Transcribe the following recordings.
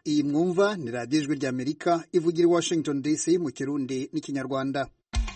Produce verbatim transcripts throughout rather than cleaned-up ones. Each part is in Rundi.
Iyi mwumva ni radiyo ijwi ry'Amerika ivugira i Washington D C mu Kirundi n'Ikinyarwanda.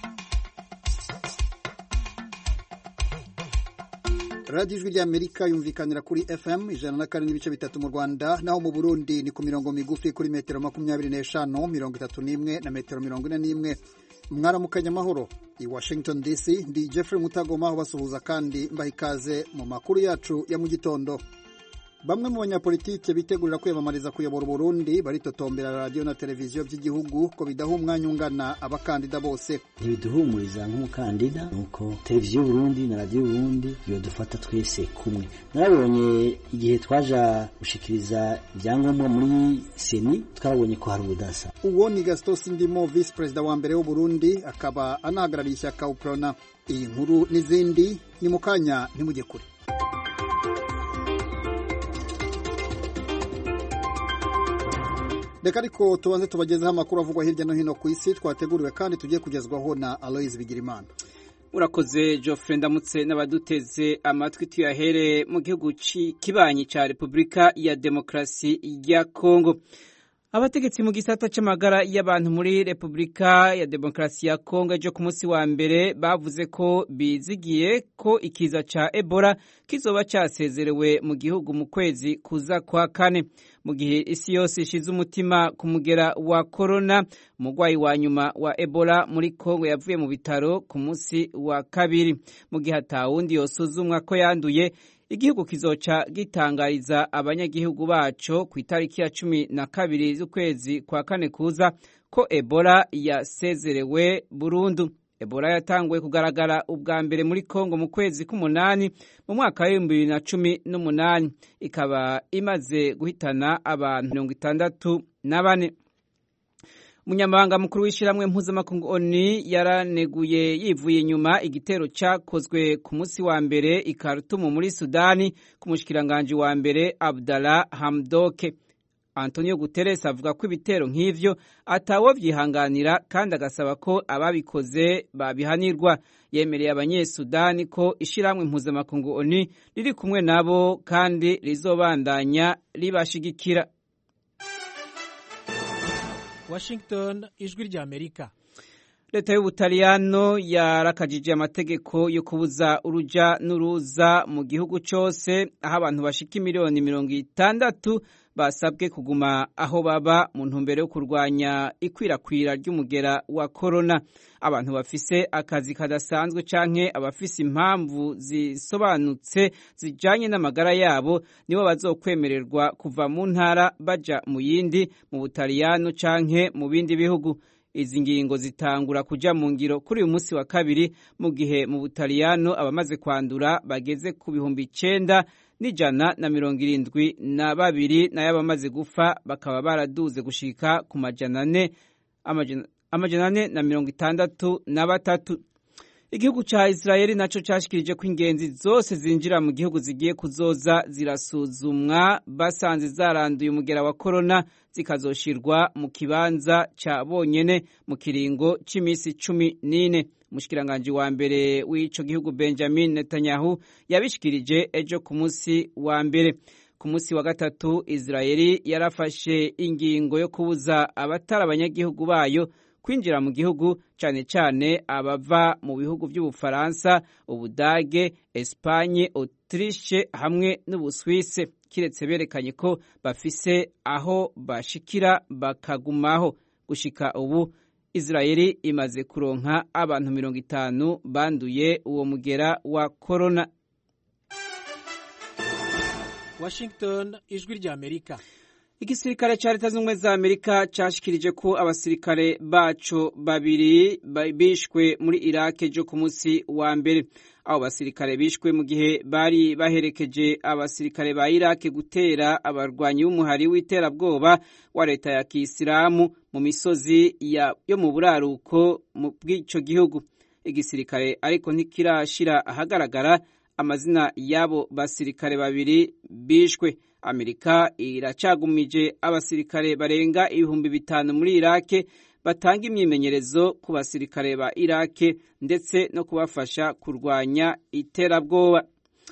Radiyo ijwi ry'Amerika yumvikanira kuri F M ijana na kane n'ibice bitatu mu Rwanda, naho mu Burundi ni ku mirongo migufi kuri metero makumyabiri n'eshanu, mirongo itatu n'imwe na metero mirongo ine n'imwe. Mwaramukanya amahoro. I Washington D C ndi Jeffrey Mutagoma aho basuhuza kandi mbaha ikaze mu makuru yacu ya mu gitondo. Bamwe mu banyapolitike bitegurira kwiyamamariza kuyobora Burundi baritotombera radio na televiziyo by'igihugu ko bidaha umwanya ungana abakandida bose. Ntibiduhumuriza nk'umukandida nuko televiziyo Burundi na radio Burundi yodufata twese kumwe. Narabonye igihe twaja gushikiriza ibyangombwa muri Seni twabonye ko hari ubudasa. Uwo ni Gaston Sindimo, vice president wa mbere w'u Burundi, akaba anahagarariye ishyaka UPRONA. Iyi nkuru n'izindi ni mukanya ntimujye kure. Reka ariko tubanze tubagezeho amakuru avugwa hirya no hino ku isi twateguriwe kandi tugiye kugezwaho na Aloys Bigirimana. Urakoze Geoffrey, ndamutse n'abaduteze amatwi tuyahere mu gihugu kibanyi ca Republika ya Demokrasi ya Kongo. Abategetsi mu gisata c'amagara y'abantu muri Republika ya Demokrasi ya Kongo ejo ku munsi wa mbere bavuze ko bizigiye ko ikiza ca Ebola kizoba casezerewe mu gihugu mu kwezi kuza kwa kane. Mu gihe isi yose ishize umutima ku mugera wa corona, umugwayi wa nyuma wa Ebola muri Kongo yavuye mu bitaro ku munsi wa kabiri. Mu gihe atawundi yosuzumwa ko yanduye, igihugu kizoca gitangariza abanyagihugu baco ku itariki ya cumi na kabiri z'ukwezi kwa kane kuza ko Ebola yasezerewe burundu. Ebola yatanguye kugaragara ubwa mbere muri Kongo mu kwezi k'umunani mu mwaka wa bibiri na cumi n'umunani, ikaba imaze guhitana abantu mirongo itandatu na bane. Umunyamabanga mukuru w'ishiramwe mpuzamakungu O N U yaraneguye yivuye inyuma igitero cyakozwe ku munsi wa mbere i Khartoum muri Sudani ku mushikiranganje wa mbere Abdallah Hamdok. Antonio Guterres avuga ko ibitero nk'ivyo atawo vyihanganira kandi agasaba ko ababikoze babihanirwa. Yemereye abanyesudani ko ishiramwe mpuzamakungu O N U riri kumwe nabo kandi rizobandanya ribashigikira. Washington, ijwi ry'Amerika. Leta y'Ubutaliyano yarakajije amategeko yo kubuza uruja n'uruza mu gihugu cyose, aho abantu bashika miliyoni mirongo itandatu basabwe kuguma aho baba mu ntumbero yo kurwanya ikwirakwira ry'umugera wa corona. Abantu bafise akazi kadasanzwe canke abafise impamvu zisobanutse zijanye n'amagara yabo nibo bazokwemererwa kuva mu ntara baja mu yindi mu Butaliyano canke mu bindi bihugu. Izi ngingo zitangura kuja mu ngiro kuri uyu munsi wa kabiri, mu gihe mu Butaliyano abamaze kwandura bageze ku bihumbi icenda n'ijana na mirongo irindwi na babiri, nayo abamaze gufa bakaba baraduze gushika ku majana ane amajana ane na mirongo itandatu na batatu. Igihugu ca Israeli naco cashikirije ko ingenzi zose zinjira mu gihugu zigiye kuzoza zirasuzumwa, basanze zaranduye umugera wa corona zikazoshirwa mu kibanza ca bonyene mu kiringo c'imisi cumi n'ine. Umushikiranganje wa mbere w'ico gihugu Benjamin Netanyahu yabishikirije ejo ku munsi wa mbere. Ku munsi wa gatatu Israeli yarafashe ingingo yo kubuza abatari abanyagihugu bayo kwinjira mu gihugu, cane cane abava mu bihugu by'Ubufaransa, Ubudage, Espagne, Autriche hamwe n'Ubuswise, kiretse berekanye ko bafise aho bashikira bakagumaho. Gushika ubu Israeli imaze kuronka abantu mirongo itanu banduye uwo mugera wa corona. Washington, ijwi ry'Amerika. Igisirikare ca Leta z'Ubumwe za Amerika cashikirije ko abasirikare baco babiri bishwe muri Iraq ejo ku munsi wa mbere. Abo basirikare bishwe mu gihe bari baherekeje abasirikare ba Iraq gutera abarwanyi b'umuhari w'iterabwoba wa leta ya Kisilamu mu misozi ya yo mu buraruko mu bw'ico gihugu. Igisirikare ariko ntikirashira ahagaragara amazina y'abo basirikare babiri bishwe. Amerika iracagumije abasirikare barenga ibihumbi bitanu muri Iraq batanga imyimenyerezo ku basirikare ba Iraq ndetse no kubafasha kurwanya iterabwoba.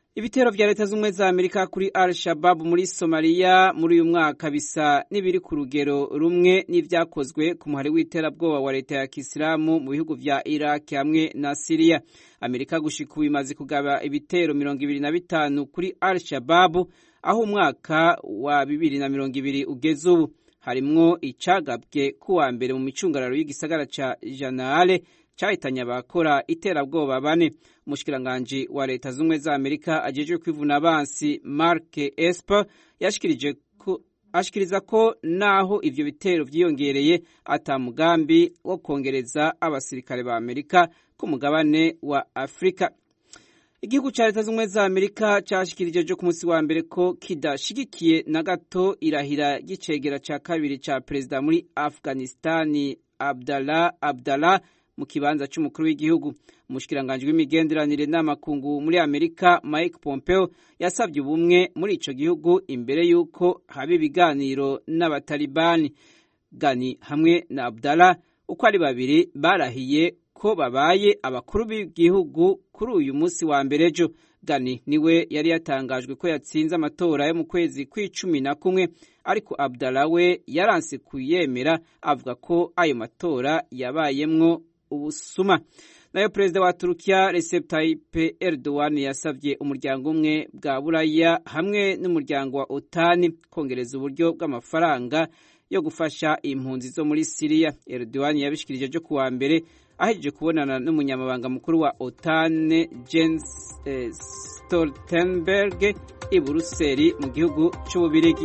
Ibitero vya leta z'umwe za Amerika kuri Al-Shabaab muri Somalia muri uyu mwaka bisa n'ibiri ku rugero rumwe n'ivyakozwe ku muhari w'iterabwoba wa leta ya Kisilamu mu bihugu vya Iraq hamwe na Syria. Amerika gushika ubu imaze kugaba ibitero mirongo ibiri na bitanu kuri Al-Shabaab aho umwaka wa bibiri na mirongo ibiri ugeze ubu. Harimwo icagabwe kuwa mbere mu micungararo y'igisagara ca Janaale cyahitanye abakora iterabwoba bane. Umushikiranganje wa leta z'umwe za Amerika ajejwe kwivuna abansi Mark Esper yashikirije ko ashikiriza ko naho ivyo bitero vyiyongereye atamugambi wo kongereza abasirikare ba Amerika ku mugabane wa Afrika. Igihugu ca leta z'umwe za Amerika cyashikirije jo ku munsi wa mbere ko kidashigikiye na gato irahira gicegera ca kabiri ca president muri Afghanistan Abdallah Abdallah mu kibanza c'umukuru w'igihugu. Umushikiranganje w'imigenderanire n'amakungu muri Amerika Mike Pompeo yasabye ubumwe muri ico gihugu imbere yuko haba ibiganiro n'abatalibani. Gani hamwe na Abdallah uko ari babiri barahiye ko babaye abakuru b'igihugu kuri uyu munsi wa mbere ejo. Gani niwe yari yatangajwe ko yatsinze amatora yo mu kwezi kw'icumi na kumwe, ariko Abdallah we yaranse kuyemera avuga ko ayo matora yabayemwo ubusuma. Nayo perezida wa Turukiya Recep Tayyip Erdogan yasavye umuryango umwe bwa Buraya hamwe n'umuryango wa OTAN kongereza uburyo bw'amafaranga yo gufasha impunzi zo muri Syria. Erdogan yabishikirije jo kuwa mbere ahejeje kubonana n'umunyamabanga mukuru wa OTAN Jens eh, Stoltenberg i Buruseli mu gihugu c'Ububirigi.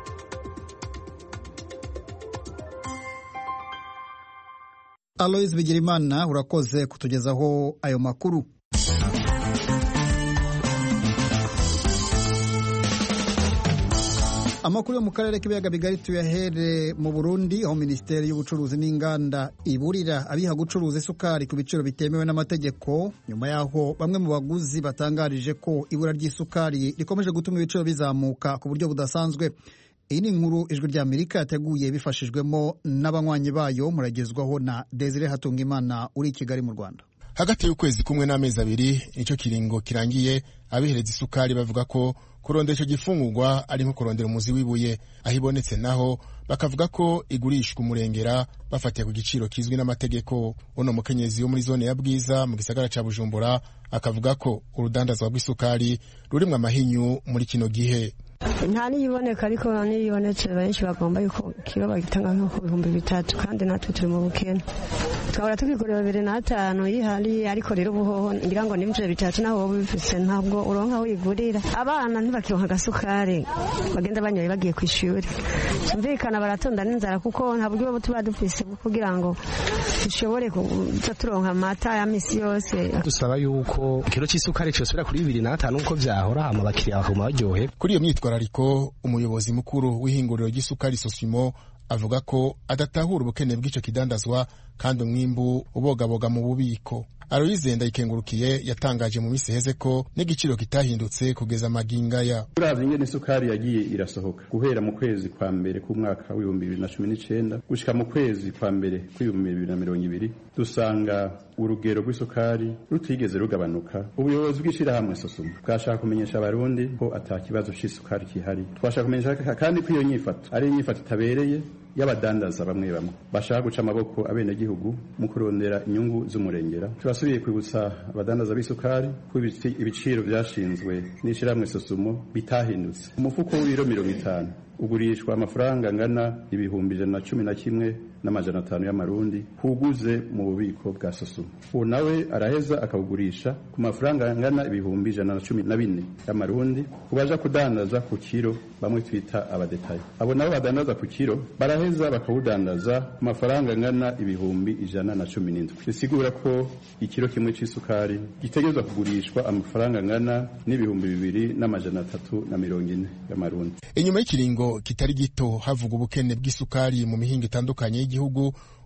Alois Bigirimana urakoze kutugezaho ayo makuru. Amakuru yo mu karere k'ibiyaga bigari tuyahere mu Burundi, aho Minisiteri y'Ubucuruzi n'Inganda iburira abiha gucuruza isukari ku biciro bitemewe n'amategeko, nyuma yaho bamwe mu baguzi batangarije ko ibura ry'isukari rikomeje gutuma ibiciro bizamuka ku buryo budasanzwe. Iyi ni inkuru Ijwi rya Amerika yateguye bifashijwemo n'abanywanyi bayo, muragezwaho na Desire Hatungimana uri i Kigali mu Rwanda. Hagati y'ukwezi kumwe n'amezi abiri nico kiringo kirangiye, abihereza isukari bavuga ko kurondera ico gifungurwa ari nko kurondera umuzi wibuye. Ahibonetse naho bakavuga ko igurishwa umurengera bafatiye ku giciro kizwi n'amategeko. Uno mukenyezi wo muri zone ya Bwiza mu gisagara ca Bujumbura akavuga ko urudandazwa rw'isukari rurimwe amahinyu muri kino gihe. Nta niyiboneka, ariko niyibonetse benshi bagomba yuko kilo bagitanga nko ku bihumbi bitatu, kandi natwe turi mu bukene. Twahora tukigurira bibiri n'atanu yihari, ariko rero ubuhoho ngira ngo nimvye bitatu naho wowe bifise ntabwo uronka wigurira. Abana ntibakironka agasukari bagenda banyoye bagiye ku ishuri. Cyumvikana baratonda n'inzara kuko nta buryo tuba dufise kugira ngo dushobore kuza turonka amata ya misi yose. Dusaba yuko kilo c'isukari cyosubira kuri bibiri n'atanu uko vyahora, hama bakiriya bakoma baryohe. Kuri iyo myitwarariko umuyobozi mukuru w'ihinguriro ry'isukari Sosimo avuga ko adatahura ubukene bw'ico kidandazwa kandi umwimbu ubogaboga mu bubiko. Aloise Ndayikengurukiye yatangaje mu misi heze ko n'igiciro kitahindutse kugeza maginga ya. Uravye ingene isukari yagiye irasohoka guhera mu kwezi kwa mbere ku mwaka w'ibihumbi bibiri na cumi n'icenda gushika mu kwezi kwa mbere kw'ibihumbi bibiri na mirongo ibiri, dusanga urugero rw'isukari rutigeze rugabanuka. Ubuyobozi bw'ishirahamwe Sosumo bwashaka kumenyesha abarundi ko ata kibazo c'isukari kihari. Twashaka kumenyesha kandi ko iyo nyifato ari inyifato itabereye y'abadandaza bamwe bamwe bashaka guca amaboko abenegihugu mu kurondera inyungu z'umurengera. Turasubiye kwibutsa abadandaza b'isukari ko ibiciro vyashinzwe n'ishirahamwe Sosumo bitahindutse. Umufuko w'ibiro mirongo itanu ugurishwa amafaranga angana ibihumbi ijana na cumi na kimwe n'amajana atanu y'amarundi kuguze mu bubiko bwa Sosumo. Uwo nawe araheza akawugurisha ku mafaranga angana ibihumbi ijana na cumi na bine y'amarundi kubaja kudandaza ku kiro, bamwe twita abadetaye. Abo nabo badandaza ku kiro baraheza bakawudandaza ku mafaranga angana ibihumbi ijana na cumi n'indwi. Bisigura ko ikiro kimwe c'isukari gitegerezwa kugurishwa amafaranga angana n'ibihumbi bibiri n'amajana atatu na mirongo ine y'amarundi. Inyuma y'ikiringo kitari gito havuga ubukene bw'isukari mu mihingo itandukanye y'igihugu,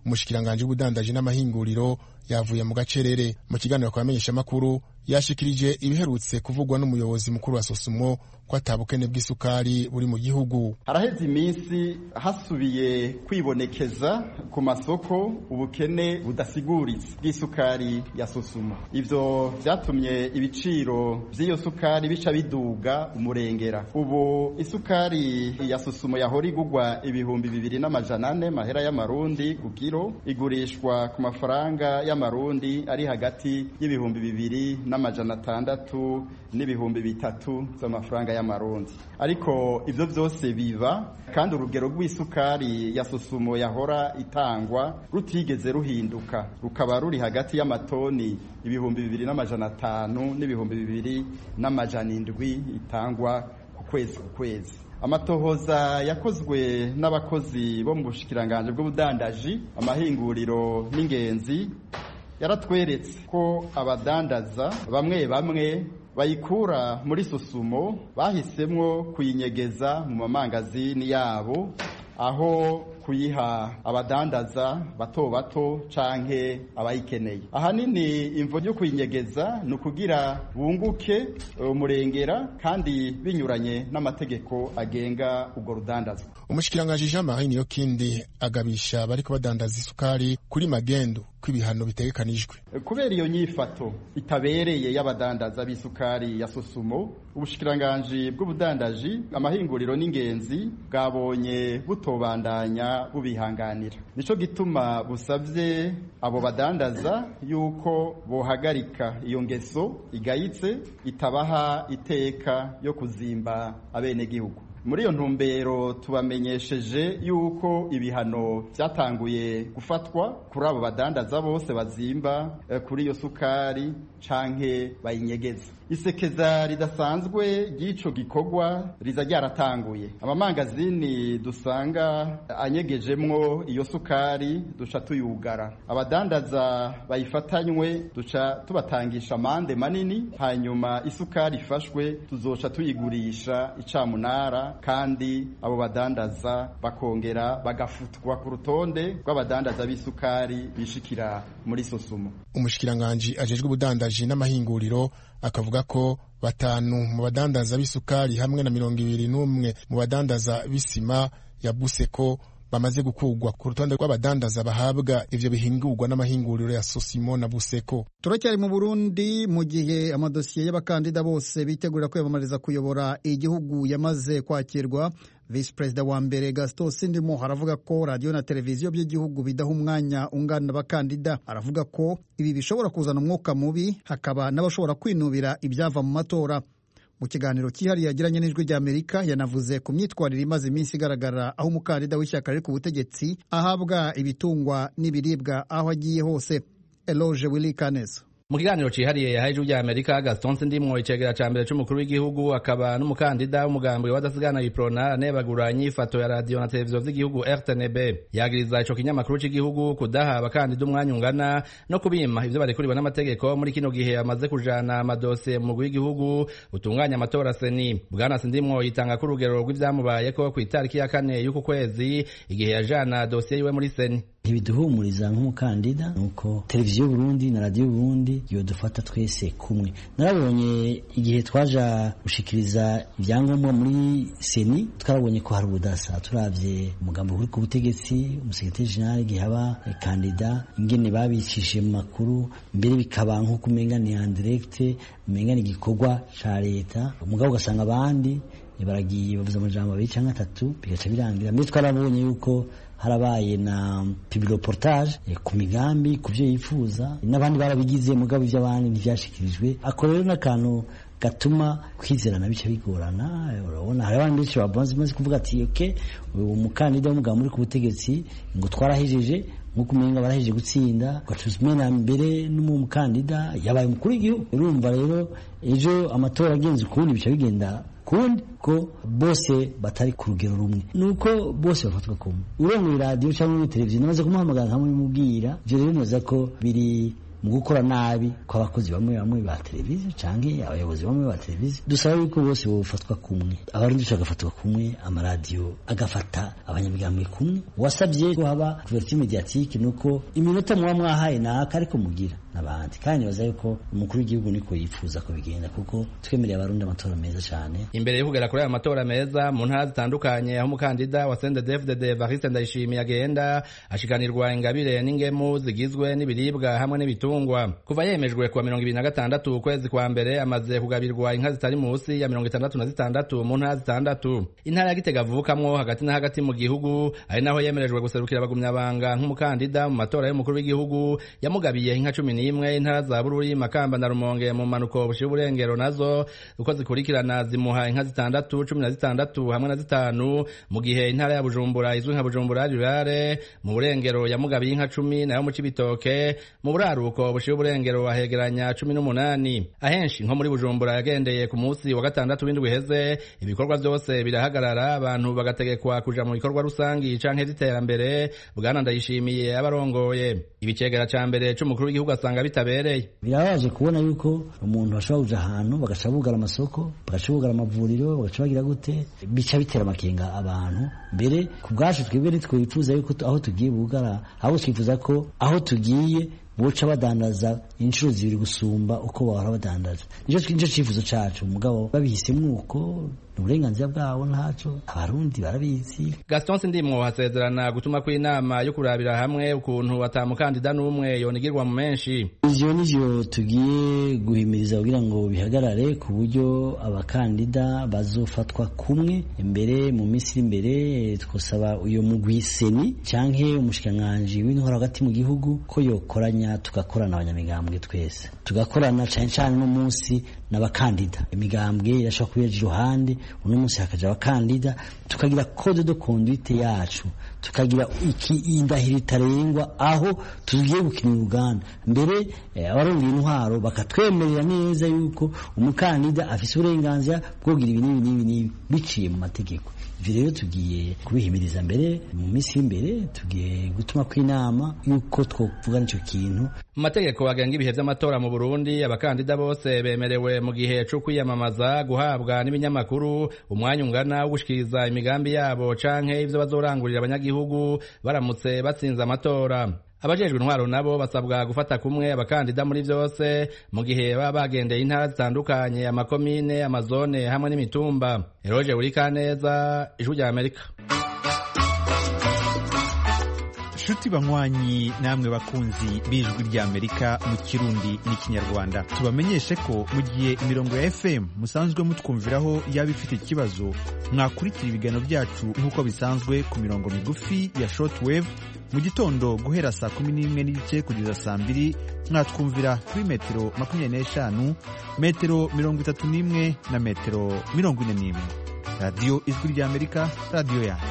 umushikiranganje w'ubudandaji n'amahinguriro yavuye mu gacerere. Mu kiganiro kwa menyesha makuru yashikirije ibiherutse kuvugwa n'umuyobozi mukuru wa Sosumo ko atabukene bw'isukari buri mu gihugu. Haraheze iminsi hasubiye kwibonekeza ku masoko ubukene budasiguritse bw'isukari ya Sosumo. Ivyo vyatumye ibiciro vy'iyo sukari bica biduga umurengera. Ubu isukari ya Sosumo yahora igugwa ibihumbi bibiri n'amajana ane mahera y'amarundi ku kiro igurishwa ku mafaranga y'amarundi ari hagati y'ibihumbi bibiri n'amajana atandatu n'ibihumbi bitatu z'amafaranga y'amarundi. Ariko ivyo vyose biba kandi urugero rw'isukari ya Sosumo yahora itangwa rutigeze ruhinduka, rukaba ruri hagati y'amatoni ibihumbi bibiri n'amajana atanu n'ibihumbi bibiri n'amajana indwi itangwa ku kwezi ku kwezi. Amatohoza yakozwe n'abakozi bo mu bushikiranganje bw'ubudandaji, amahinguriro n'ingenzi yaratweretse ko abadandaza bamwe bamwe bayikura muri Sosumo bahisemwo kuyinyegeza mu mamangazini yabo, aho kuyiha abadandaza bato bato canke abayikeneye. Ahanini imvo ryo kuyinyegeza ni ukugira bunguke umurengera kandi binyuranye n'amategeko agenga ubwo rudandaza. Umushikiranganje Jean-Marie Niyokindi agabisha bariko badandaza isukari kuri magendo kw'ibihano bitegekanijwe. Kubera iyo nyifato itabereye y'abadandaza b'isukari ya Sosumo, ubushikiranganje bw'ubudandaji, amahinguriro n'ingenzi bwabonye butobandanya bubihanganira. Nico gituma busavye abo badandaza yuko bohagarika iyo ngeso igayitse itabaha iteka yo kuzimba abene gihugu. Muri iyo ntumbero tubamenyesheje yuko ibihano byatanguye gufatwa kuri abo badandaza bose bazimba eh, kuri iyo sukari canke bayinyegeza. Isekeza ridasanzwe ry'ico gikorwa riza ryaratanguye. Amamangazini dusanga anyegejemwo iyo sukari duca tuyugara. Abadandaza bayifatanywe duca tubatangisha amande manini, hanyuma isukari ifashwe tuzoca tuyigurisha icamunara, kandi abo badandaza bakongera bagafutwa ku rutonde rw'abadandaza b'isukari bishikira muri Sosumo. Umushikiranganje ajejwe ubudandaji n'amahinguriro akavuga ko batanu mu badandaza b'isukari hamwe na mirongo ibiri n'umwe mu badandaza b'isima ya Buseko bamaze gukugwa ku rutonde rw'abadandaza bahabwa ivyo bihingurwa n'amahinguriro ya Sosimo na Buseko. Turacyari mu Burundi mu gihe amadosiye y'abakandida bose bitegura kwiyamamariza kuyobora igihugu yamaze kwakirwa. Vice President wa mbere Gaston Sindimo aravuga ko radio na televiziyo by'igihugu bidaha umwanya ungana abakandida. Aravuga ko ibi bishobora kuzana umwuka mubi, hakaba n'abashobora kwinubira ibyava mu matora. Mu kiganiro cyihariye yagiranye n'ijwi rya Amerika yanavuze ku myitwarire imaze iminsi igaragara aho umukandida w'ishyaka riri ku butegetsi ahabwa ibitungwa n'ibiribwa aho agiye hose. Eloge Willy Kaneza. Mu kiganiro cihariye yahaye ijwi rya Amerika, Gaston Sindimwo icegera ca mbere c'umukuru w'igihugu akaba n'umukandida w'umugambi w'abadasigana Iprona anebagura inyifato ya radio na televiziyo vy'igihugu R T N B. Yagiriza ico kinyamakuru c'igihugu kudaha abakandida umwanya ungana no kubima ivyo barekuriwe n'amategeko muri kino gihe amaze kujana amadosiye mu mugwi w'igihugu utunganya amatora seni. Bwana Sindimwo yitanga ku rugero rw'ivyamubayeko kw'itariki ya kane y'uku kwezi igihe yajana dosiye yiwe muri seni. Ibiduhumuriza nk'umukandida nuko televiziyo Burundi na radio Burundi yo dufata twese kumwe. Narabonye igihe twaja gushikiriza ivyangombwa muri seni, twarabonye ko hari ubudasa. Turavye umugambo uri ku butegetsi, umusekretari general gihaba kandida ingene babicishije mu makuru, mbere bikaba nko kumenga ni en direct, umenga ni gikorwa ca leta. Umugabo ugasanga abandi baragiye bavuza amajambo abiri canke atatu bigaca birangira. Mbere twarabonye yuko harabaye na publireportage ku migambi ku byo yifuza, n'abandi barabigize mugabo ivy'abandi ntivyashikirijwe. Ako rero n'akantu gatuma kwizerana bice bigorana. Urabona hari abandi benshi babanze maze kuvuga ati okay, uyu mukandida w'umugabo muri ku butegetsi ngo twarahejeje nkuko umenga barahejeje gutsinda, gatuzimena mbere n'umukandida yabaye umukuru w'igihugu. Urumva rero ejo amatora agenze ukundi bice bigenda kundi ko bose batari ku rugero rumwe, nuko bose bafatwa kumwe. Urongoye radio cyangwa muri televiziyo namaze kumuhamagara nkamubwira ivyo rero neza ko biri mu gukora nabi kw'abakozi bamwe bamwe ba televiziyo canke abayobozi bamwe ba televiziyo. Dusaba yuko bose bofatwa kumwe, abarundi bagafatwa kumwe, amaradiyo agafata abanyamigambwe kumwe. Wasabye ko haba couverture mediatique nuko iminota muba mwahaye naka ariko mugira nabandi, kandi baza yuko umukuru w'igihugu niko yifuza ko bigenda, kuko twemereye abarundi amatora meza cyane. Imbere yo kugera kuri aya matora meza mu ntara zitandukanye, aho umukandida wa C N D D F D D Evariste Ndayishimiye agenda ashikanirwa ingabire n'ingemu zigizwe n'ibiribwa hamwe n'ibitungwa. Kuva yemejwe kuwa mirongo ibiri na gatandatu ukwezi kwa mbere, amaze kugabirwa inka zitari munsi ya mirongo itandatu na zitandatu mu ntara zitandatu. Intara ya Gitega avukamwo hagati na hagati mu gihugu, ari naho yemerejwe guserukira abagumyabanga nk'umukandida mu matora y'umukuru w'igihugu, yamugabiye inka cumi n'imwe. Intara za Bururi, Makamba na Rumonge mu manuko bushiye uburengero nazo uko zikurikirana zimuha inka zitandatu, cumi na zitandatu hamwe na zitanu, mu gihe intara ya Bujumbura izwi nka Bujumbura Rurare mu burengero yamugabiye inka cumi, nayo mu Cibitoke mu buraruko bushiye uburengero ahegeranya cumi n'umunani. Ahenshi nko muri Bujumbura yagendeye ku munsi wa gatandatu w'indwi heze, ibikorwa byose birahagarara, abantu bagategekwa kuja mu bikorwa rusangi canke ziterambere. Bwana Ndayishimiye abarongoye ibicegera ca mbere c'umukuru w'igihugu asanga bitabereye. Birabaje kubona yuko umuntu ashobora kuja ahantu bagaca bugara amasoko, bagaca bugara amavuriro, bagaca bagira gute, bica bitera amakenga abantu. Mbere ku bwacu twebwe nitwifuza yuko aho tugiye bugara, aho twifuza ko aho tugiye boca badandaza inshuro zibiri gusumba uko bahora badandaza. Nico nico cifuzo cacu, mugabo babihisemwo uko uburenganzira bwabo ntaco, abarundi barabizi. Gaston Sindimwo hasezerana gutuma ku inama yo kurabira hamwe ukuntu atamukandida n'umwe yonigirwa mu menshi. Ivyo nivyo tugiye guhimiriza kugira ngo bihagarare, ku buryo abakandida bazofatwa kumwe. Imbere mu minsi imbere twosaba uyo mugwiseni canke umushikiranganji w'intwaro hagati mu gihugu ko yokoranya, tugakorana abanyamigambwe twese, tugakorana cane cane no munsi n'abakandida. Imigambwe irashobora kubeja iruhande, uno munsi hakaja abakandida, tukagira code de conduite yacu, tukagira iki indahiro itarengwa aho tugiye gukina Uganda. Mbere eh, abarongoye intwaro bakatwemerera neza yuko umukandida afise uburenganzira bwo kugira ibi n'ibi n'ibi biciye mu mategeko. Ivyo rero tugiye kubihimiriza mbere mu minsi imbere, tugiye gutuma ku inama yuko twovuga nico kintu. Mu mategeko agenga ibihe vy'amatora mu Burundi, abakandida bose bemerewe mu gihe cyo kwiyamamaza guhabwa n'ibinyamakuru umwanya ungana wo gushikiriza imigambi yabo canke ivyo bazorangurira abanyagihugu baramutse batsinze amatora. Abajejwe intwaro nabo basabwa gufata kumwe abakandida muri vyose mu gihe baba bagendeye intara zitandukanye, amakomine, amazone hamwe n'imitumba. Eroje Urikaneza, Ijwi rya Amerika. Shuti banywanyi namwe bakunzi b'Ijwi rya Amerika mu Kirundi n'ikinyarwanda, tubamenyeshe ko mu gihe imirongo ya F M musanzwe mutwumviraho yaba ifite ikibazo, mwakurikira ibiganiro byacu nk'uko bisanzwe ku mirongo migufi ya shortwave mu gitondo guhera saa kumi n'imwe n'igice kugeza saa mbiri, mwatwumvira kuri metero makumyabiri n'eshanu, metero mirongo itatu n'imwe na metero mirongo ine n'imwe. Radio Ijwi rya Amerika, radio yanyu.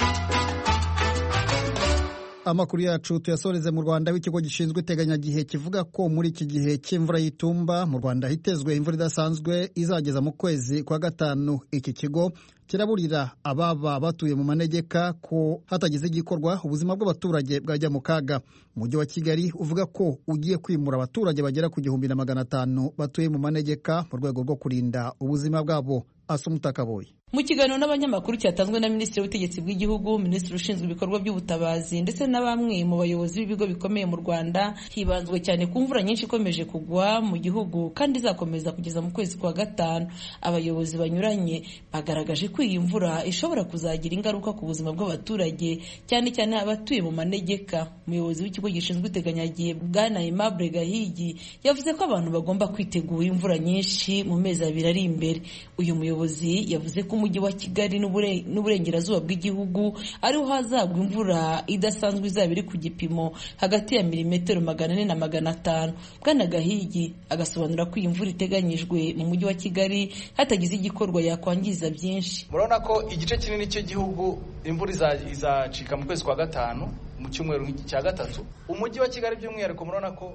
Amakuru yacu tuyasoreze mu Rwanda. W'ikigo gishinzwe iteganyagihe kivuga ko muri iki gihe cy'imvura y'itumba mu Rwanda hitezwe imvura idasanzwe izageza mu kwezi kwa gatanu. Iki kigo kiraburira ababa batuye mu manegeka ko hatagize igikorwa ubuzima bw'abaturage bwajya mu kaga. Umujyi wa Kigali uvuga ko ugiye kwimura abaturage bagera ku gihumbi na magana atanu batuye mu manegeka mu rwego rwo kurinda ubuzima bwabo. Asumutakaboye. Mu kiganiro n'abanyamakuru cyatanzwe na Minisitiri w'Ubutegetsi bw'Igihugu, Minisitiri ushinzwe ibikorwa by'ubutabazi ndetse na bamwe mu bayobozi b'ibigo bikomeye mu Rwanda, hibanzwe cyane ku mvura nyinshi ikomeje kugwa mu gihugu kandi izakomeza kugeza mu kwezi kwa gatanu. Abayobozi banyuranye bagaragaje ko iyi mvura ishobora kuzagira ingaruka ku buzima bw'abaturage, cyane cyane abatuye mu manegeka. Umuyobozi w'ikigo gishinzwe iteganyagihe Bwana Aimable Gahigi yavuze ko abantu bagomba kwitegura imvura nyinshi mu mezi abiri ari imbere. Uyu muyobozi yavuze ko umujyi wa Kigali n'uburengerazuba bw'igihugu ariho hazagwa imvura idasanzwe izaba iri ku gipimo hagati ya milimetero magana ane na magana atanu. Bwana Gahigi agasobanura ko iyi mvura iteganyijwe mu mujyi wa Kigali hatagize igikorwa yakwangiza byinshi. Murabona ko igice kinini cy'igihugu imvura izacika mu kwezi kwa gatanu mu cyumweru cya gatatu. Umujyi wa Kigali by'umwihariko murabona ko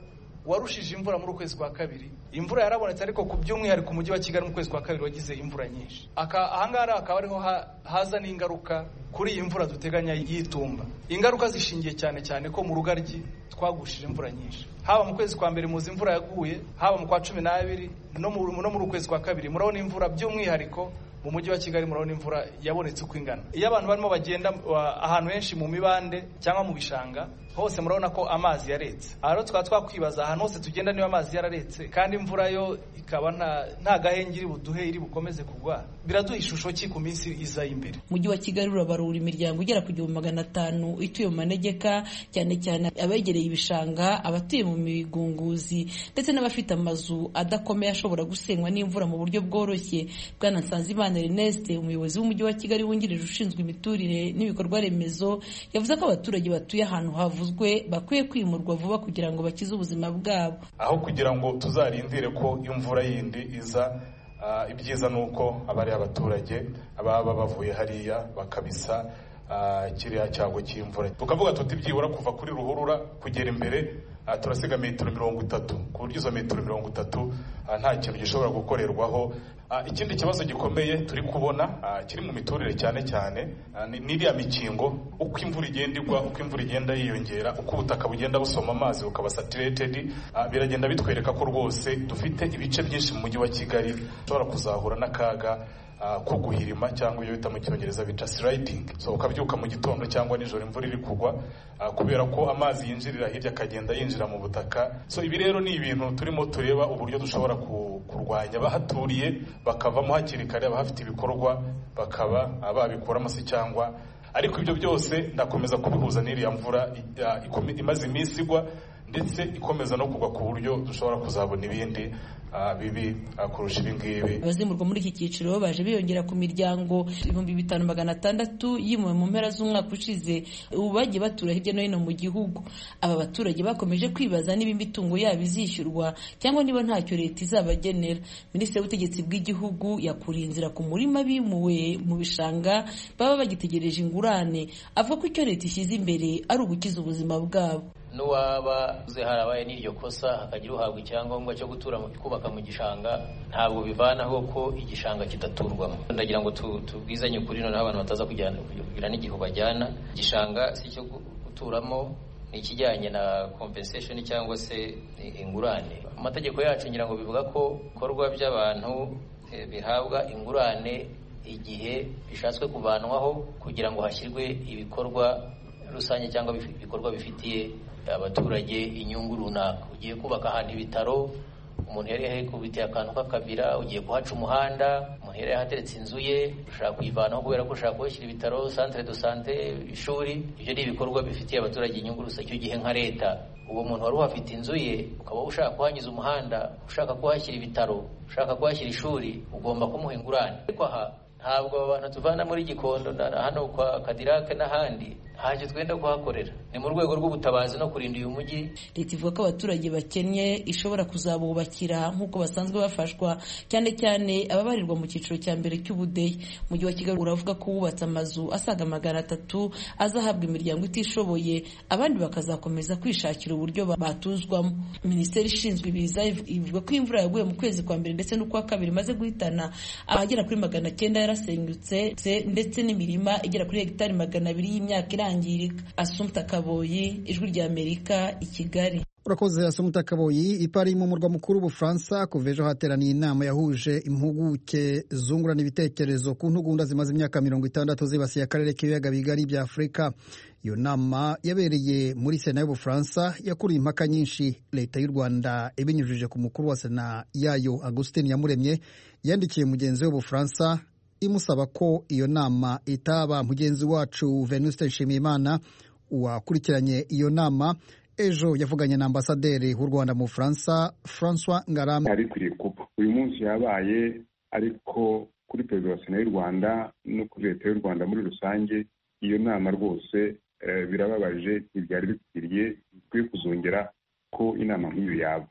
warushije imvura muri ukwezi kwa kabiri. Imvura yarabonetse ariko ku by'umwihariko umujyi wa Kigali mu kwezi kwa kabiri wagize imvura nyinshi. Aka ahangara akaba ariho ha, haza n'ingaruka kuri iyi mvura duteganya yitumba. Ingaruka zishingiye cyane cyane ko mu rugaryi twagushije imvura nyinshi. Haba mu kwezi kwa mbere muzi imvura yaguye, haba mu kwa cumi n'abiri no mu no mu kwezi kwa kabiri murabona imvura by'umwihariko mu mujyi wa Kigali murabona imvura yabonetse uko ingana. Iyo abantu barimo bagenda ahantu henshi mu mibande cyangwa mu bishanga hose murabona ko amazi yaretse. Aha rero twaba twakwibaza ahantu hose tugenda niba amazi yararetse kandi imvura yo ikaba nta nta gahenge iri buduhe iri bukomeze kugwa, biraduha ishusho ki ku minsi iza imbere. Umujyi wa Kigali urabarura imiryango igera ku gihumbi magana atanu ituye mu manegeka, cyane cyane abegereye ibishanga, abatuye mu migunguzi ndetse n'abafite amazu adakomeye ashobora gusenywa n'imvura mu buryo bworoshye. Bwana Nsanzimana Ernest, umuyobozi w'umujyi wa Kigali wungirije ushinzwe imiturire n'ibikorwa remezo, yavuze ko abaturage batuye ahantu havuzwe bakwiye kwimurwa vuba kugira ngo bakize ubuzima bwabo, aho kugira ngo tuzarindire ko imvura yindi iza. Uh, ibyiza nuko abari abaturage ababa bavuye hariya bakabisa uh, kiriya cyago cy'imvura, tukavuga tuti byibura kuva kuri ruhurura kugera imbere uh, turasiga metero mirongo itatu, ku buryo izo metero mirongo itatu uh, nta kintu gishobora gukorerwaho. Uh, ikindi kibazo gikomeye turi kubona uh, kiri mu miturire cyane cyane uh, n'iriya mikingo, uko imvura igenda igwa, uko imvura igenda yiyongera, uko ubutaka bugenda busoma amazi bukaba saturated, uh, biragenda bitwereka ko rwose dufite ibice byinshi mu mujyi wa Kigali ushobora kuzahura n'akaga Uh, ko guhirima cyangwa iyo bita mu Cyongereza bita sliding. So ukabyuka mu gitondo cyangwa nijoro imvura iri kugwa uh, kubera ko amazi yinjirira hirya akagenda yinjira mu butaka. So ibi rero ni ibintu turimo tureba uburyo dushobora ku, kurwanya bahaturiye bakavamo hakiri kare, abahafite ibikorwa bakaba babikuramo se cyangwa, ariko ibyo byose ndakomeza kubihuza n'iriya mvura uh, imaze iminsi igwa ndetse ikomeza no kugwa ku buryo dushobora kuzabona ibindi Uh, bibi uh, kurusha ibingibi. Abazimurwa muri iki cyiciro baje biyongera ku miryango ibihumbi bitanu magana atandatu yimuwe mu mpera z'umwaka ushize, ubu bagiye batura hirya no hino mu gihugu. Aba baturage bakomeje kwibaza niba imitungo yabo izishyurwa cyangwa niba ntacyo leta izabagenera. Minisitiri w'ubutegetsi bw'igihugu yakuriye inzira ku murima bimuwe mu bishanga baba bagitegereje ingurane, avuga ko icyo leta ishyize imbere ari ugukiza ubuzima bwabo. N'uwaba uze harabaye n'iryo kosa hakagira uhabwa icyangombwa cyo gutura mu kubaka mu gishanga, ntabwo bivanaho ko igishanga kidaturwamo. Ndagira ngo tubwizanye ukuri noneho abantu bataza kujyana kugira n'igihe bajyana. Igishanga si cyo guturamo, ni ikijyanye na compensation cyangwa se ingurane. Amategeko yacu ngira ngo bivuga ko bikorwa by'abantu bihabwa ingurane igihe bishatswe kuvanwaho kugira ngo hashyirwe ibikorwa rusange cyangwa ibikorwa bifitiye abaturage inyungu runaka. Ugiye kubaka ahantu ibitaro, umuntu yari yakubitiye akantu k'akabira, ugiye kuhaca umuhanda, umuntu yari yahateretse inzu ye, ushaka kuyivanaho kubera ko ushaka kuhashyira ibitaro, centre de santé, ishuri. Ibyo ni ibikorwa bifitiye abaturage inyungu rusange. Icyo gihe nka leta, uwo muntu wari uhafite inzu ye ukaba ushaka kuhanyuza umuhanda, ushaka kuhashyira ibitaro, ushaka kuhashyira ishuri, ugomba kumuha ingurane. Ariko aha ntabwo abantu tuvana muri Gikondo hano kwa Kadirake n'ahandi ntacyo twenda kuhakorera. Ni mu rwego rw'ubutabazi no kurinda uyu mujyi. Leta ivuga ko abaturage bakennye ishobora kuzabubakira nk'uko basanzwe bafashwa, cyane cyane ababarirwa mu cyiciro cya mbere cy'ubudehe. Umujyi wa Kigali uravuga ko wubatse amazu asaga magana atatu azahabwa imiryango itishoboye, abandi bakazakomeza kwishakira uburyo batuzwamo. Minisiteri ishinzwe ibiza ivuga ko imvura yaguye mu kwezi kwa mbere ndetse n'ukwa kabiri imaze guhitana abagera kuri magana cyenda yarasenyutse ndetse n'imirima igera kuri hegitari magana abiri y'imyaka irangirika. Assumpta Kaboyi, Ijwi rya Amerika, i Kigali. Urakoze Assumpta Kaboyi. I Paris mu murwa mukuru w'Ubufaransa kuva ejo hateraniye inama yahuje impuguke zungurana ibitekerezo ku ntugunda zimaze imyaka mirongo itandatu zibasiye akarere k'ibiyaga bigari bya Afurika. Iyo nama yabereye muri Sena y'Ubufaransa yakuriye impaka nyinshi. Leta y'u Rwanda ibinyujije ku mukuru wa Sena yayo Augustin Yamuremye yandikiye mugenzi w'Ubufaransa imusaba ko iyo nama itaba. Mugenzi wacu Venuste Nshimiyimana wakurikiranye iyo nama ejo yavuganye na ambasaderi w'u Rwanda mu Bufaransa François Ngarambe. Arikuriye kuba uyu munsi yabaye, ariko kuri perezida wa Sena y'u Rwanda no kuri leta y'u Rwanda muri rusange iyo nama rwose eh, birababaje, ntibyari bikwiriye, bikwiye kuzongera ko inama nk'iyo yaba.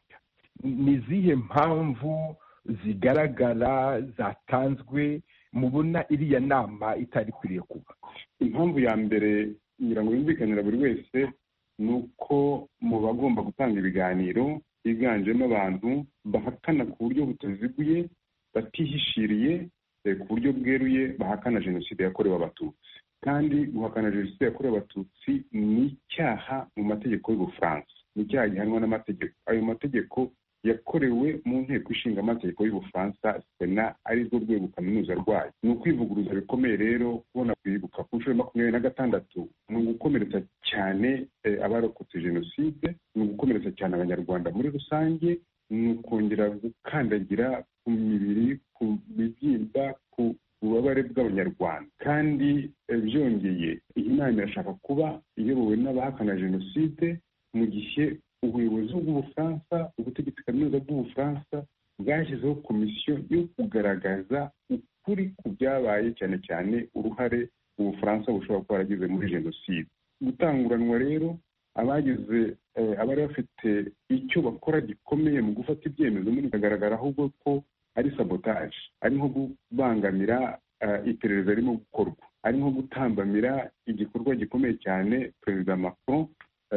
Ni zihe mpamvu zigaragara zatanzwe mubona iriya nama itari kwiriye kuba? Impamvu ya mbere ngira ngo yumvikanira buri wese ni uko mu bagomba gutanga ibiganiro higanjemo abantu bahakana ku buryo butaziguye batihishiriye ku buryo bweruye bahakana jenoside yakorewe abatutsi. kandi guhakana jenoside yakorewe abatutsi ni icyaha mu mategeko y'Ubufaransa, ni icyaha gihanwa n'amategeko. Ayo mategeko yakorewe mu nteko ishinga amategeko y'Ubufaransa, Sena, ari rwo rwego kaminuza rwayo. Ni ukwivuguruza bikomeye rero kubona kwibuka ku nshuro makumyabiri na gatandatu, ni ugukomeretsa cyane abarokotse jenoside, ni ugukomeretsa cyane abanyarwanda muri rusange, ni ukongera gukandagira ku mibiri, ku mibyimba, ku ububabare bw'abanyarwanda. Kandi byongeye, iyi nama irashaka kuba iyobowe n'abahakana jenoside, mu gihe ubuyobozi bw'Ubufaransa, ubutegetsi kaminuza bw'Ubufaransa bwashyizeho komisiyo yo kugaragaza ukuri ku byabaye, cyane cyane uruhare Ubufaransa bushobora kuba baragize muri jenoside. Gutanguranwa rero, abagize abari bafite icyo bakora gikomeye mu gufata ibyemezo, muri bikagaragara ahubwo ko ari sabotage, ari nko kubangamira iperereza ririmo gukorwa, ari nko gutambamira igikorwa gikomeye cyane Perezida Macron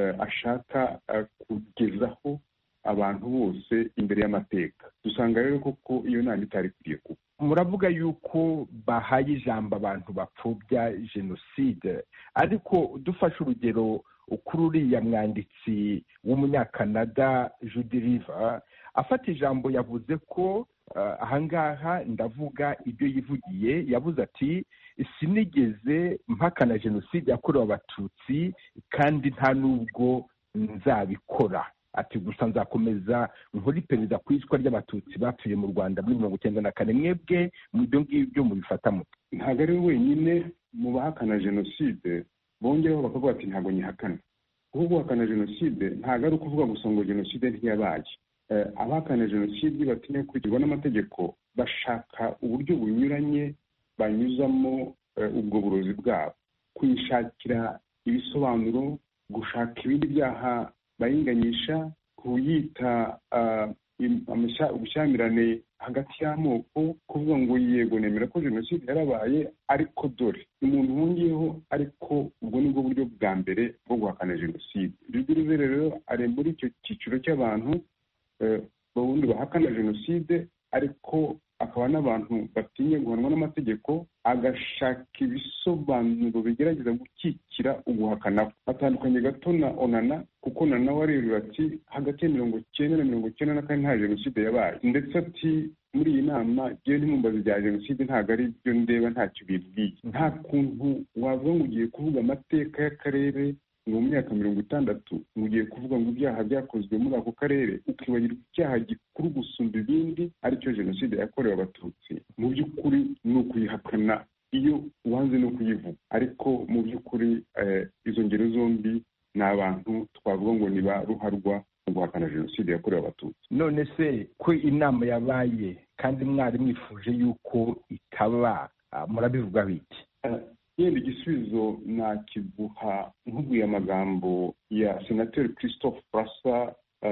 ashaka kugezaho abantu bose imbere y'amateka. Dusanga rero koko iyo nama itari ikwiye kuba. Muravuga yuko bahaye ijambo abantu bapfobya jenoside, ariko dufashe urugero kuri uriya mwanditsi w'umunyakanada Judy River, afata ijambo yavuze ko ahangaha ndavuga ibyo yivugiye, yavuze ati sinigeze mpakana jenoside yakorewe abatutsi kandi nta nubwo nzabikora. Ati gusa nzakomeza nkuri perezida ku icwa ry'abatutsi bapfuye mu Rwanda muri mirongo icyenda na kane. Mwebwe mu byo ngibyo mubifata mute? Ntabwo ari wenyine mu bahakana jenoside bongeraho bakavuga ati ntabwo nyihakana. Kuko guhakana jenoside ntabwo ari ukuvuga gusa ngo jenoside ntiyabaye. Abahakana jenoside batinya gukurikirwa n'amategeko, bashaka uburyo bunyuranye banyuzamo ubwo burozi bwabo, kuyishakira ibisobanuro, gushaka ibindi byaha bayinganyisha, kuyita ubushyamirane hagati y'amoko, kuvuga ngo yego nemera ko jenoside yarabaye ariko dore umuntu wongeyeho, ariko ubwo nibwo buryo bwa mbere bwo guhakana jenoside. Ruguru rero ari muri icyo cyiciro cy'abantu ubundi bahakana jenoside, ariko akaba n'abantu batinya guhanwa n'amategeko, agashaka ibisobanuro bigerageza gukikira uguhakana. Atandukanye gato na Onana, kuko Onana warerura ati hagati ya mirongo icyenda na mirongo icyenda na kane nta jenoside yabaye, ndetse ati muri iyi nama ngewe ntimumbaze bya jenoside ntabwo ari byo ndeba, ntacyo bibwiye. Nta kuntu wavuga ngo ugiye kuvuga amateka y'akarere ngo mu myaka mirongo itandatu mugiye kuvuga ngo ibyaha byakozwe muri ako karere, ukibagirwa icyaha gikuru gusumba ibindi aricyo jenoside yakorewe abatutsi. Mu by'ukuri ni ukuyihakana iyo wanze no kuyivuga, ariko mu by'ukuri izo ngero zombi ni abantu twavuga ngo ni ba ruharwa mu guhakana jenoside yakorewe abatutsi. None se ko inama yabaye kandi mwari mwifuje yuko itaba, murabivuga biki? Yenda igisubizo nakiguha nkubwiye amagambo ya Senateri Christophe Brassa,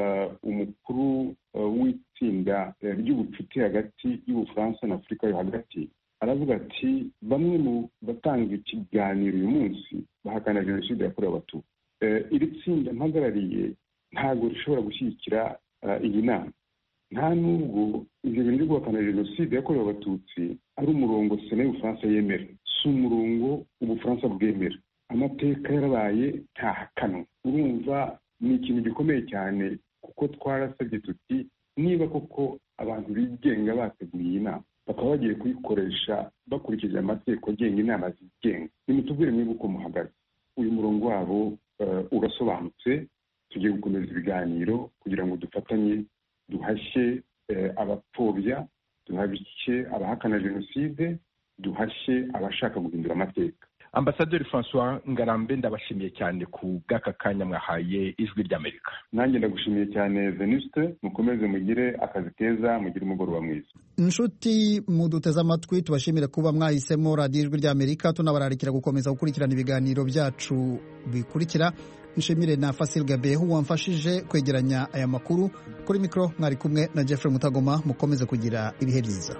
umukuru w'itsinda ry'ubucuti hagati y'Ubufaransa na Afurika yo hagati. Aravuga ati bamwe mu batanga ikiganiro uyu munsi bahakana jenoside yakorewe abatutsi. Iri tsinda mpagarariye ntabwo rishobora gushyigikira iyi nama, nta nubwo ibyo bintu byo guhakana jenoside yakorewe abatutsi ari umurongo Sena y'Ubufaransa yemera, si umurongo Ubufaransa bwemera. Amateka yarabaye ntahakanwa. Urumva ni ikintu gikomeye cyane, kuko twarasabye tuti niba koko abantu bigenga bateguye iyi nama bakaba bagiye kuyikoresha bakurikije amategeko agenga inama zigenga, nimutubwire mwebwe uko muhagaze. Uyu murongo wabo urasobanutse, tugiye gukomeza ibiganiro kugira ngo dufatanye duhashye abapfobya, duhashye abahakana jenoside, duhashye abashaka guhindura amateka. Ambasaderi François Ngarambe, ndabashimiye cyane ku bw'aka kanya mwahaye Ijwi ry'Amerika. Nanjye ndagushimiye cyane Venuste, mukomeze mugire akazi keza, mugire umugoroba mwiza. Inshuti muduteze amatwi, tubashimira kuba mwahisemo radiyo Ijwi ry'Amerika, tunabararikira gukomeza gukurikirana ibiganiro byacu bikurikira. Nshimire na Fasil Gabehu wamfashije kwegeranya aya makuru. Kuri mikro mwari kumwe na Jeffrey Mutagoma. Mukomeze kugira ibihe byiza.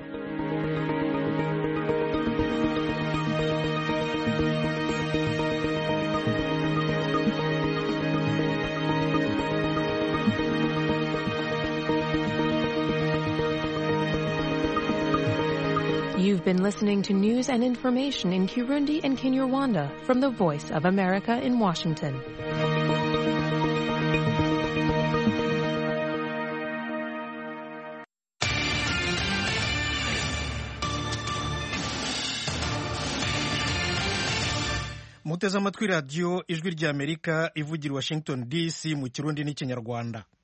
been listening to news and information in Kirundi and Kinyarwanda from the Voice of America in Washington. muteze amatwi radiyo ijwi ry'Amerika ivugira Washington D C mu Kirundi n'ikinyarwanda.